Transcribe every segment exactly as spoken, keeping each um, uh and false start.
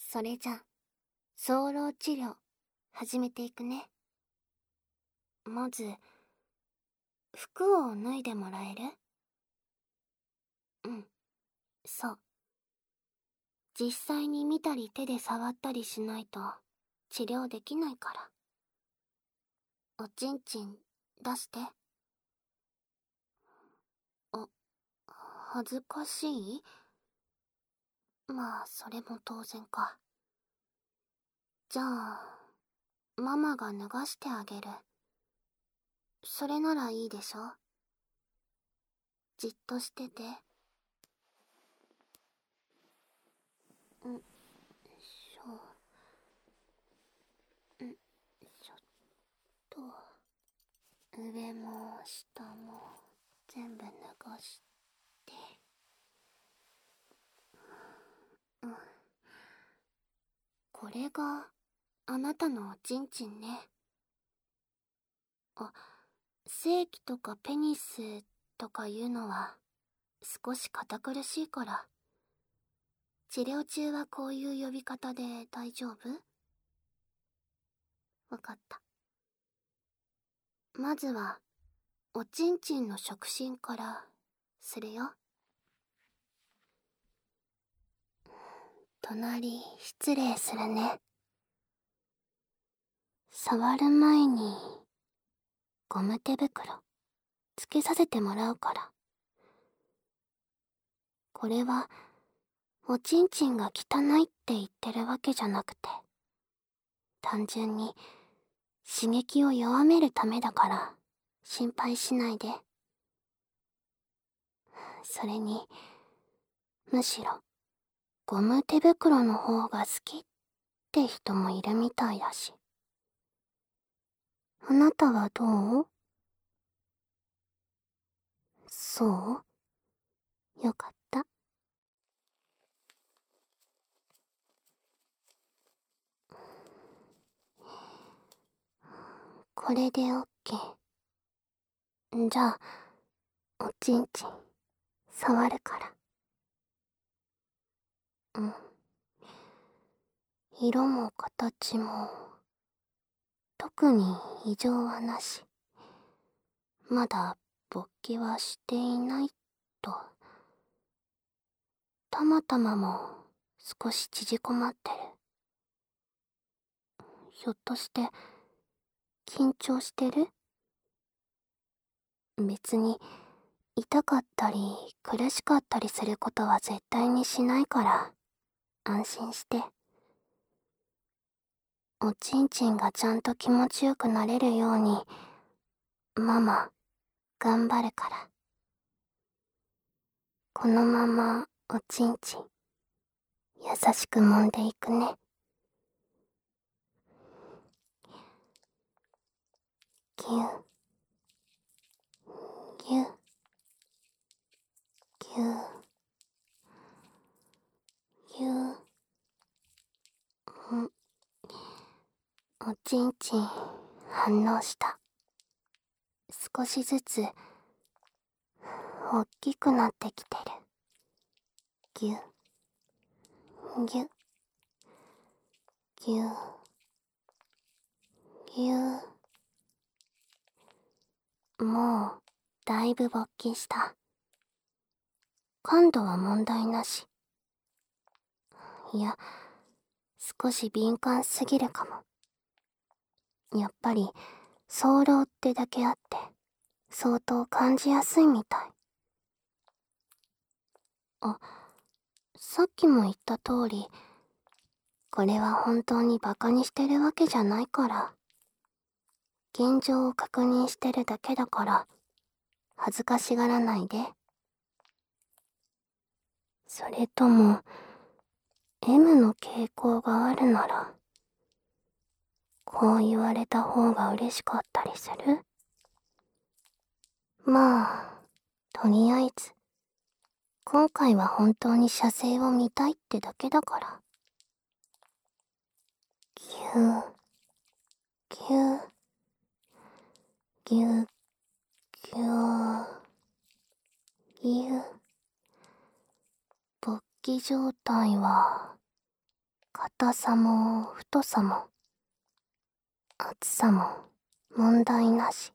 それじゃ、早漏治療、始めていくね。まず、服を脱いでもらえる？うん、そう。実際に見たり手で触ったりしないと、治療できないから。おちんちん、出して。あ、恥ずかしい？まあ、それも当然か。じゃあ、ママが脱がしてあげる。それならいいでしょ？じっとしてて。んしょ。んしょっと。上も下も全部脱がして。うん。これがあなたのおちんちんね。あ、性器とかペニスとかいうのは少し堅苦しいから。治療中はこういう呼び方で大丈夫？わかった。まずはおちんちんの触診からするよ。隣失礼するね。触る前にゴム手袋つけさせてもらうから。これはおちんちんが汚いって言ってるわけじゃなくて、単純に刺激を弱めるためだから心配しないで。それに、むしろゴム手袋の方が好きって人もいるみたいだし。あなたはどう？そう？よかった。これでオッケー。じゃあ、おちんちん触るから。うん。色も形も特に異常はなし。まだ勃起はしていないと。たまたまも少し縮こまってる。ひょっとして緊張してる？別に痛かったり苦しかったりすることは絶対にしないから安心して。おちんちんがちゃんと気持ちよくなれるようにママ頑張るから。このままおちんちん優しく揉んでいくね。ぎゅぎゅぎゅぎゅん。おちんちん反応した。少しずつ大きくなってきてる。ぎゅぎゅぎゅぎゅ。もうだいぶ勃起した。感度は問題なし。いや、少し敏感すぎるかも。やっぱり早漏ってだけあって相当感じやすいみたい。あ、さっきも言った通り、これは本当にバカにしてるわけじゃないから。現状を確認してるだけだから恥ずかしがらないで。それとも エム の傾向があるならこう言われた方が嬉しかったりする？まあ、とりあえず今回は本当に射精を見たいってだけだから。ぎゅーぎゅーぎゅーぎゅーぎゅー。勃起状態は硬さも太さも厚さも問題なし。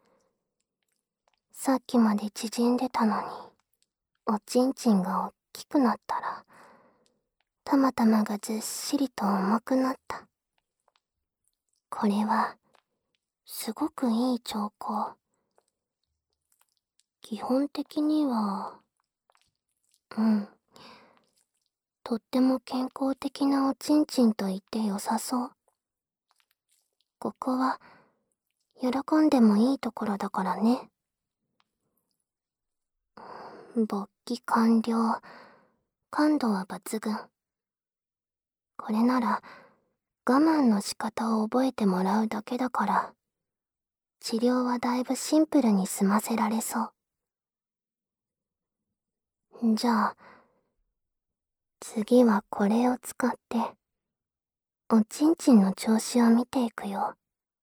さっきまで縮んでたのに、おちんちんが大きくなったら、たまたまがずっしりと重くなった。これは、すごくいい兆候。基本的には、うん。とっても健康的なおちんちんと言って良さそう。ここは、喜んでもいいところだからね。勃起完了。感度は抜群。これなら、我慢の仕方を覚えてもらうだけだから、治療はだいぶシンプルに済ませられそう。じゃあ、次はこれを使って、おちんちんの調子を見ていくよ。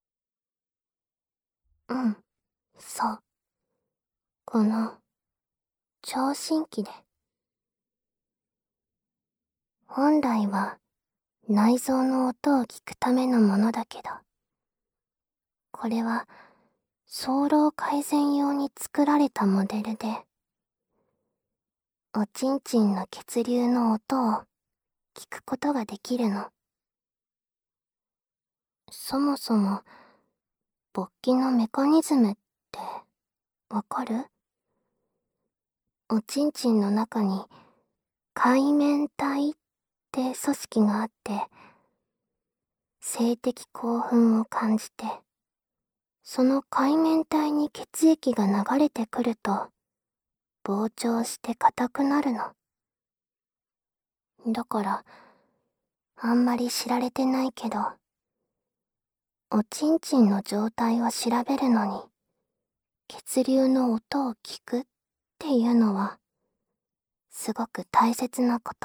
うん、そう。この、聴診器で。本来は、内臓の音を聞くためのものだけど、これは、早漏改善用に作られたモデルで、おちんちんの血流の音を聞くことができるの。そもそも、勃起のメカニズムってわかる？おちんちんの中に界面体って組織があって、性的興奮を感じて、その界面体に血液が流れてくると、膨張して硬くなるの。だから、あんまり知られてないけど、おちんちんの状態を調べるのに、血流の音を聞くっていうのは、すごく大切なこと。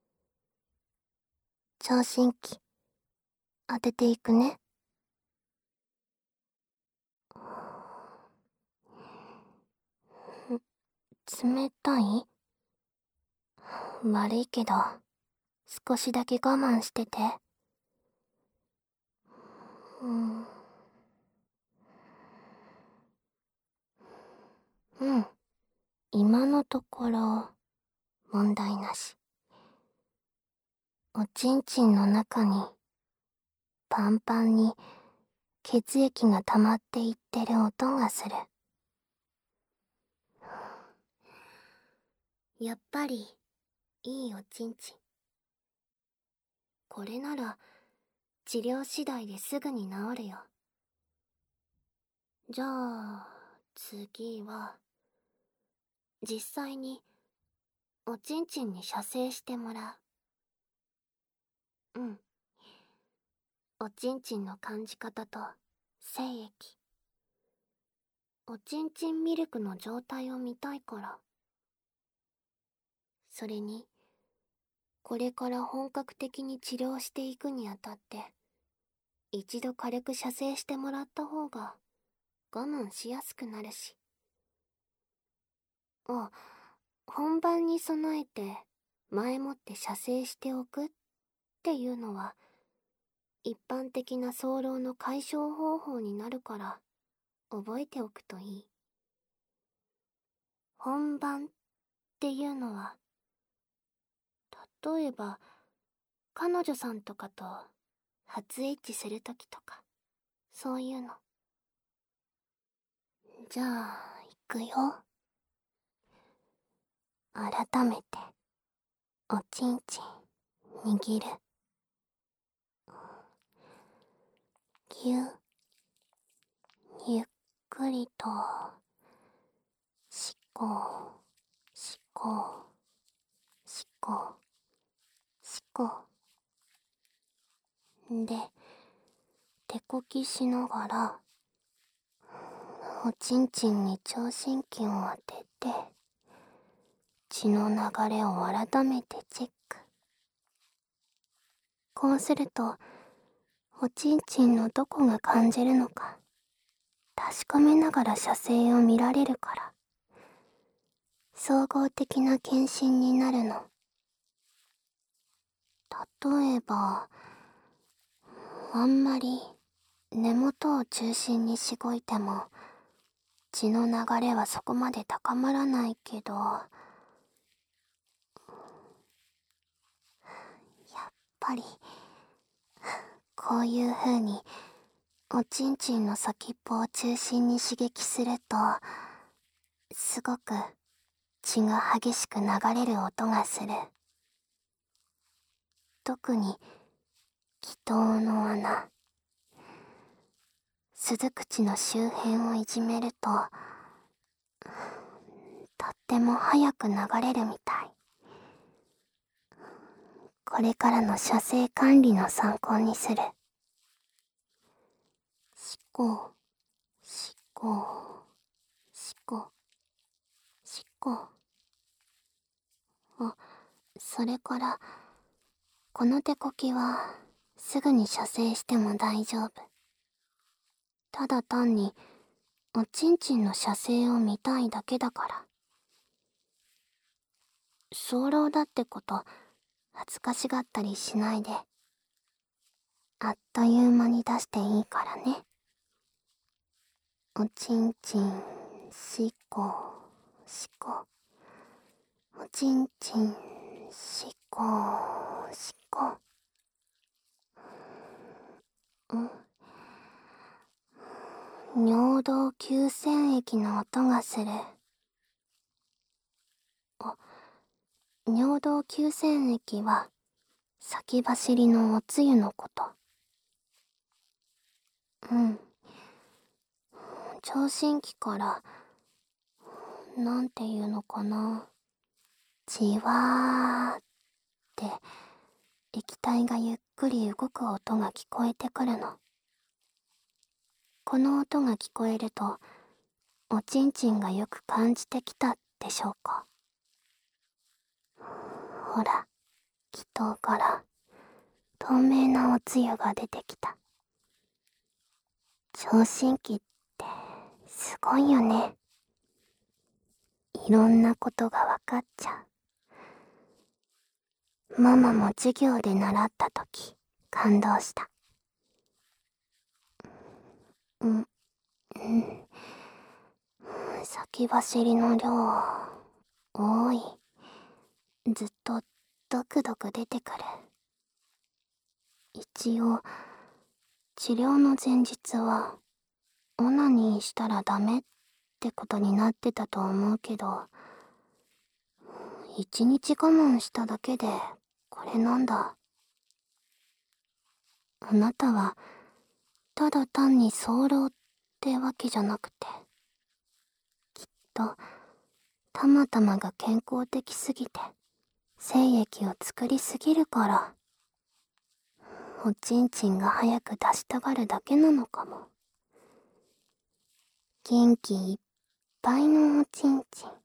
聴診器、当てていくね。冷たい？悪いけど、少しだけ我慢してて。うん。うん。今のところ、問題なし。おちんちんの中に、パンパンに血液が溜まっていってる音がする。やっぱり、いいおちんちん。これなら、治療次第ですぐに治るよ。じゃあ、次は、実際に、おちんちんに射精してもらう。うん。おちんちんの感じ方と、精液。おちんちんミルクの状態を見たいから。それに、これから本格的に治療していくにあたって、一度軽く射精してもらった方が我慢しやすくなるし。あ、本番に備えて前もって射精しておくっていうのは、一般的な早漏の解消方法になるから、覚えておくといい。本番っていうのは、例えば、彼女さんとかと初エッチするときとか、そういうの。じゃあ、いくよ。改めて、おちんちん、握る。ぎゅ、ゆっくりと、しこ、しこ、しこ、しこ。で、手こきしながら、おちんちんに聴診器を当てて、血の流れを改めてチェック。こうすると、おちんちんのどこが感じるのか、確かめながら射精を見られるから、総合的な検診になるの。 例えば、あんまり根元を中心にしごいても血の流れはそこまで高まらないけど、やっぱりこういう風におちんちんの先っぽを中心に刺激すると、すごく血が激しく流れる音がする。特に気筒の穴、鈴口の周辺をいじめると、とっても早く流れるみたい。これからの射精管理の参考にする。しこ、しこ、しこ、しこ。あ、それから、この手こきはすぐに射精しても大丈夫。ただ単におちんちんの射精を見たいだけだから。早漏だってこと恥ずかしがったりしないで。あっという間に出していいからね。おちんちんしこしこ、おちんちんしこしこ。ん尿道吸染液の音がする。あ、尿道吸染液は先走りのおつゆのこと。うん。聴診器から、なんていうのかな。じわーって液体がゆっくり動く音が聞こえてくるの。この音が聞こえると、おちんちんがよく感じてきたでしょうか。ほら、気筒から透明なおつゆが出てきた。聴診器ってすごいよね。いろんなことがわかっちゃう。ママも授業で習ったとき感動した。うん、うん。先走りの量多い。ずっとドクドク出てくる。一応治療の前日はオナニーしたらダメってことになってたと思うけど、一日我慢しただけでこれなんだ。あなたはただ単に早漏ってわけじゃなくて、きっとたまたまが健康的すぎて精液を作りすぎるからおちんちんが早く出したがるだけなのかも。元気いっぱいのおちんちん、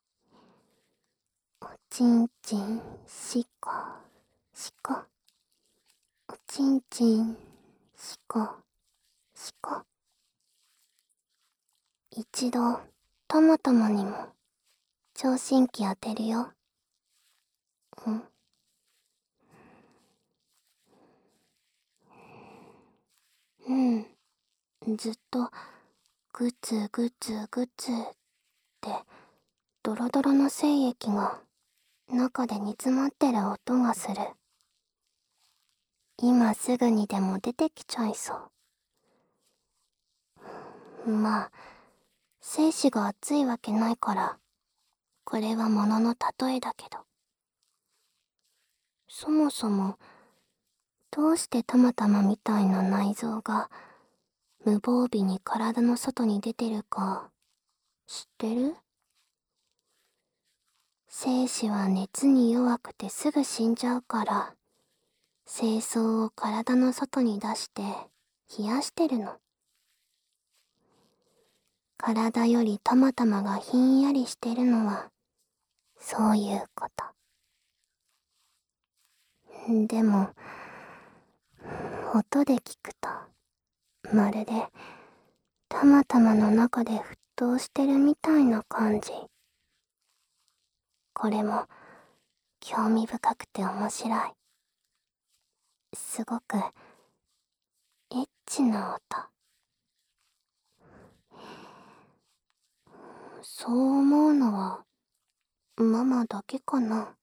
おちんちんしこしこ、おちんちんしこしこ。一度たまたまにも聴診器当てるよ。んうん、ずっとグツグツグツってドロドロの精液が中で煮詰まってる音がする。今すぐにでも出てきちゃいそう。まあ精子が熱いわけないからこれはものの例えだけど、そもそもどうしてたまたまみたいな内臓が無防備に体の外に出てるか知ってる？精子は熱に弱くてすぐ死んじゃうから精巣を体の外に出して冷やしてるの。体よりたまたまがひんやりしてるのはそういうこと。でも音で聞くとまるでたまたまの中で沸騰してるみたいな感じ。これも興味深くて面白い。 すごくエッチな音。そう思うのはママだけかな。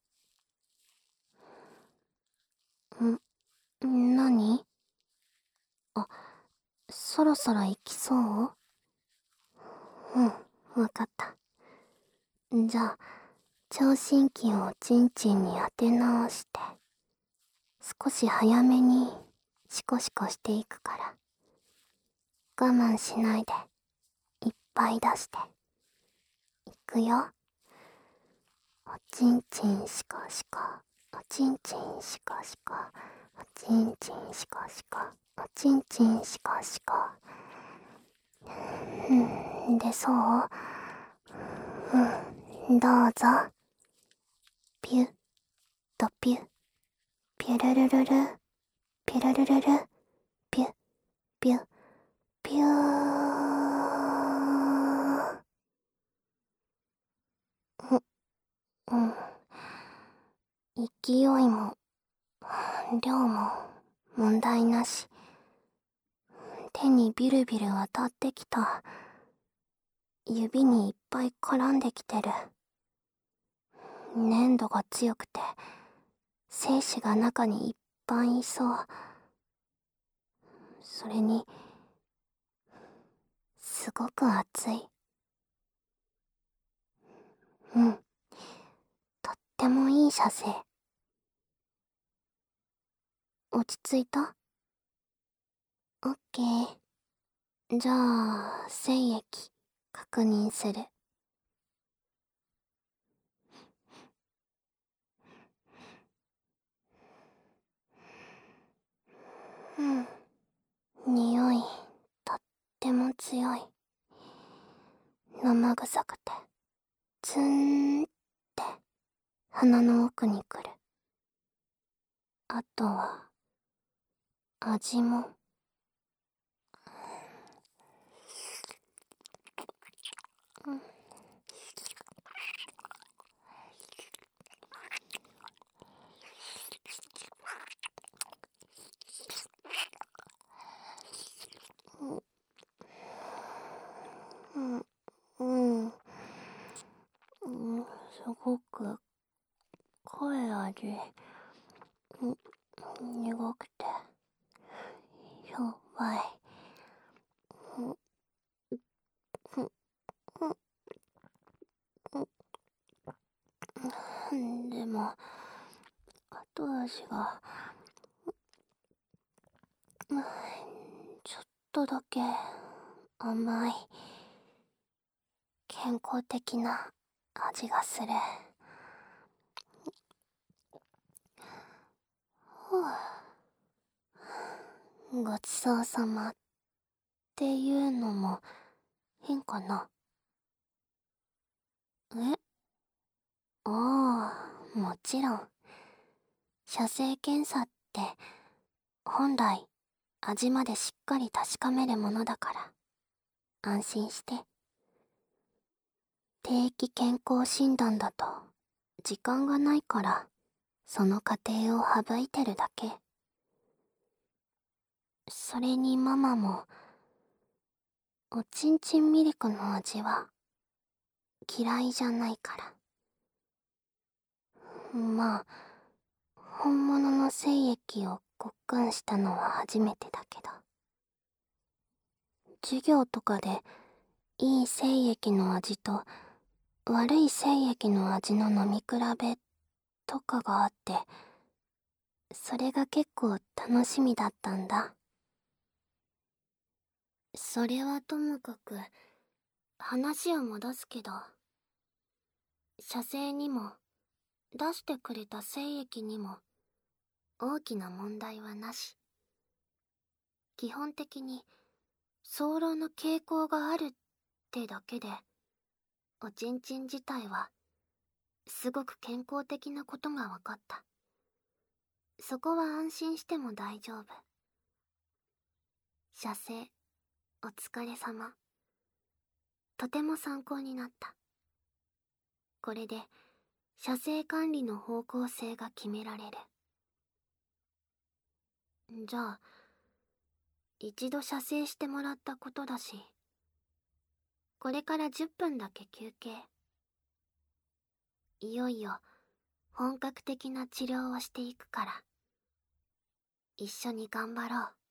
ん、なに？あ、そろそろ行きそう？うん、わかった。じゃあ、聴診器をチンチンに当て直して、少し早めにシコシコしていくから、我慢しないで、いっぱい出して。いくよ。おちんちんシコシコ、おちんちんシコシコ、おちんちんシコシコ、おちんちんシコシコ。うん、でそう？うん、どうぞ。ピュッとピュッ、ピュルルルル、ピュルルルル、ピュッ、ピュッ、ピュー。う、うん。勢いも、量も、問題なし。手にビルビル当たってきた。指にいっぱい絡んできてる。粘度が強くて、精子が中にいっぱいいそう。それに、すごく熱い。うん。とってもいい射精。落ち着いた？オッケー。じゃあ、精液、確認する。うん。匂い、とっても強い。生臭くて、ツーンって鼻の奥に来る。あとは、味も。うんうん、うん、うん、すごく濃い味。うん、苦くて、しょっぱい。うん、うん、うん、でも、後味が、うん、ちょっとだけ甘い、健康的な味がする。ごちそうさまっていうのも変かな。え？ああ、もちろん。射精検査って本来味までしっかり確かめるものだから安心して。定期健康診断だと時間がないからその過程を省いてるだけ。それにママもおちんちんミルクの味は嫌いじゃないから。まあ本物の精液をごっくんしたのは初めてだけど、授業とかでいい精液の味と悪い精液の味の飲み比べとかがあって、それが結構楽しみだったんだ。それはともかく話を戻すけど、射精にも出してくれた精液にも大きな問題はなし。基本的に早漏の傾向があるってだけで、おちんちん自体はすごく健康的なことが分かった。そこは安心しても大丈夫。射精、お疲れ様。とても参考になった。これで射精管理の方向性が決められる。 じゃあ、一度射精してもらったことだし、これからじゅっぷんだけ休憩。いよいよ本格的な治療をしていくから、一緒に頑張ろう。